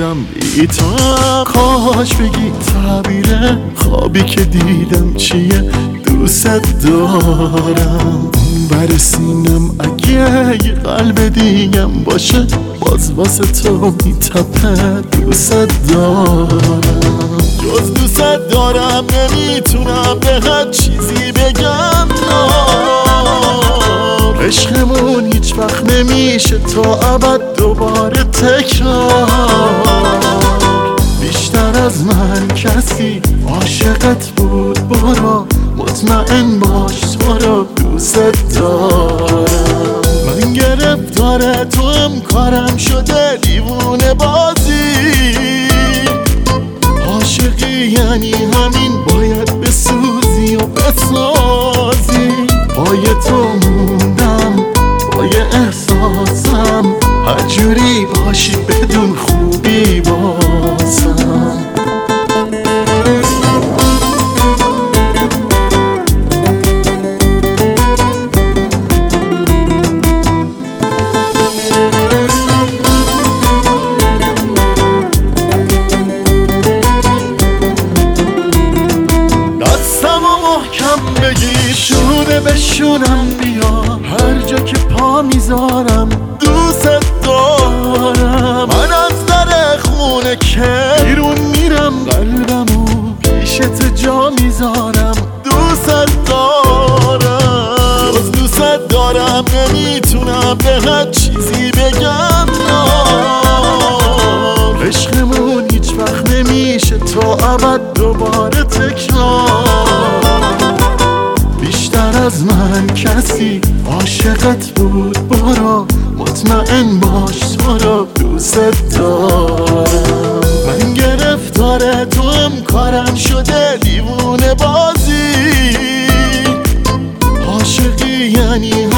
شدم بی تو. کاش بگی تعبیر خوابی که دیدم چیه، دوست دارم. بر سینم اگه یه قلب دیگم باشه، باز واسه تو میتپه، دوست دارم. جز دوست دارم نمیتونم به هر چیزی بگم عشقمون هیچ وقت نمیشه تا ابد دوباره تکرار. بیشتر از من کسی عاشقت بود، برو مطمئن باش تو رو دوست دارم. من گرفتار تو هم کارم شده دیوونه بازی، عاشقی یعنی همین، باید بسوزی و بسازی. پای تو موندم پای احساسم، هر جوری باشی بدون خوبی بازم. محکم بگی شونه بشونم بیا، هر جا که پا میذارم دوست دارم. من از در خونه که بیرون میرم، قلبمو پیش تو جا میذارم، دوست دارم. جز دوست دارم نمیتونم به هر چیزی بگم عشقمون هیچ وقت نمیشه تا ابد دوباره تکرار. بیشتر از من کسی عاشقت بود، برو مطمئن باش تو رو دوست دارم. من گرفتار تو هم کارم شده دیوونه بازی، عاشقی یعنی